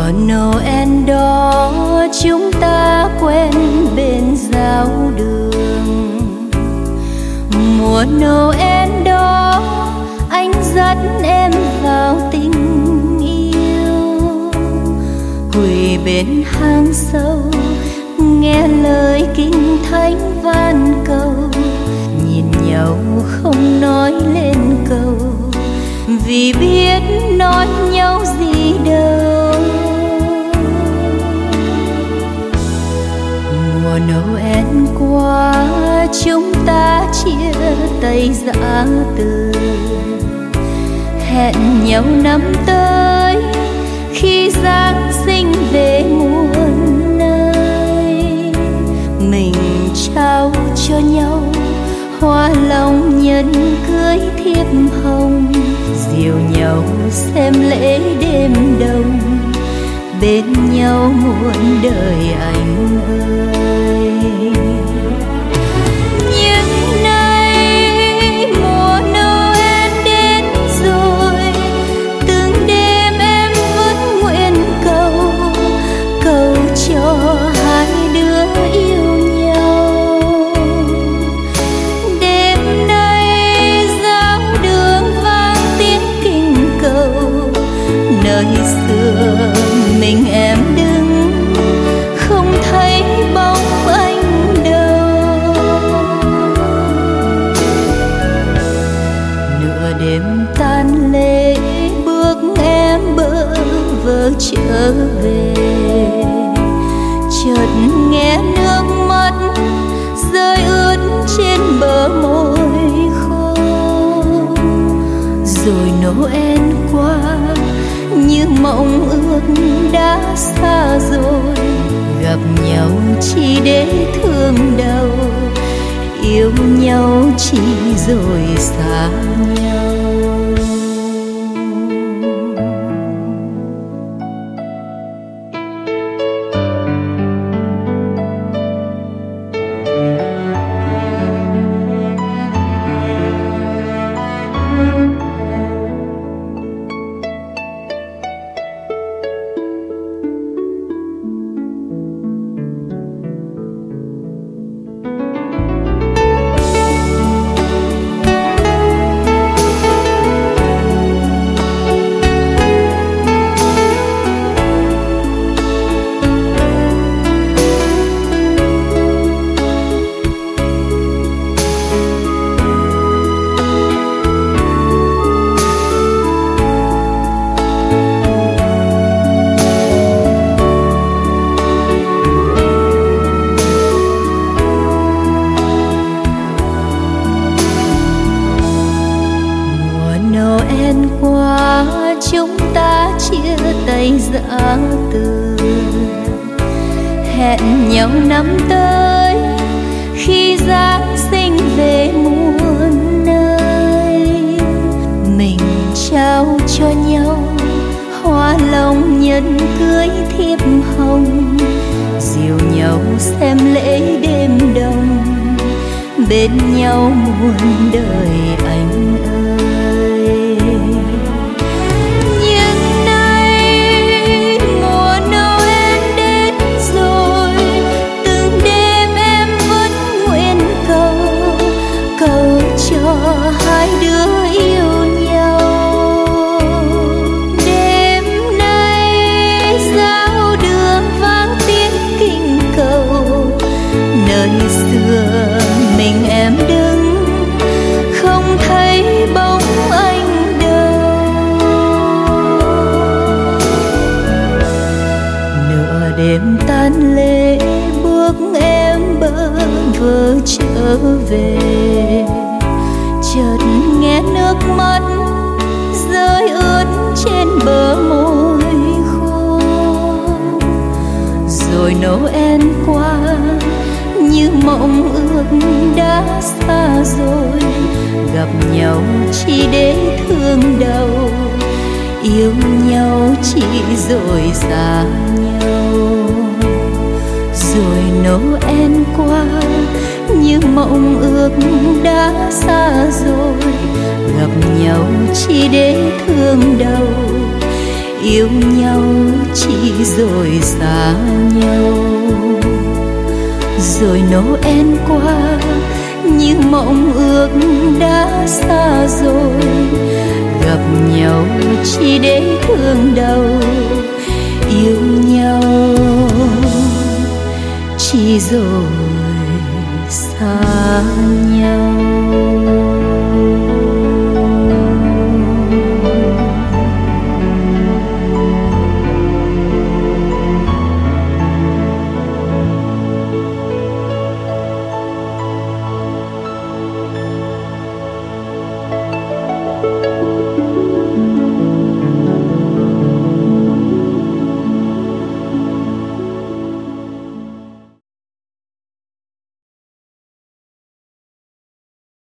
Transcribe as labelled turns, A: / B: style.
A: Mùa Noel đó chúng ta quen bên giáo đường. Mùa Noel đó anh dắt em vào tình yêu, quỳ bên hang sâu nghe lời kinh thánh van cầu, nhìn nhau không nói lên câu, vì biết nói nhau gì đâu. Mùa Noel qua chúng ta chia tay giã từ, hẹn nhau năm tới khi Giáng sinh về muôn nơi. Mình trao cho nhau hoa long nhân cưới thiếp hồng, dìu nhau xem lễ đêm đông, bên nhau muôn đời anh ơi. Nhưng nay mùa Noel đến rồi, từng đêm em vẫn nguyện cầu, cầu cho hai đứa yêu nhau. Đêm nay giáo đường vang tiếng kinh cầu, nơi xưa mình em đứng không thấy bóng anh đâu. Nửa đêm tan lễ bước em bơ vơ trở về, chợt nghe nước mắt rơi ướt trên bờ môi khô. Rồi Noel qua như mộng ước đã xa rồi, gặp nhau chỉ để thương đau, yêu nhau chỉ rồi xa nhau. Qua chúng ta chia tay giã từ, hẹn nhau năm tới khi Giáng sinh về muôn nơi. Mình trao cho nhau hoa long nhân cưới thiếp hồng, dìu nhau xem lễ đêm đông, bên nhau muôn đời anh ơi. Hai đứa yêu nhau. Đêm nay giáo đường vang tiếng kinh cầu, nơi xưa mình em đứng không thấy bóng anh đâu. Nửa đêm tan lễ bước em bơ vơ trở về, chợt nghe nước mắt rơi ướt trên bờ môi khô. Rồi Noel qua như mộng ước đã xa rồi, gặp nhau chỉ để thương đau, yêu nhau chỉ rồi xa nhau. Rồi Noel qua như mộng ước đã xa rồi, gặp nhau chỉ để thương đau, yêu nhau chỉ rồi xa nhau. Rồi Noel qua như mộng ước đã xa rồi, gặp nhau chỉ để thương đau, yêu nhau chỉ rồi xa nhau.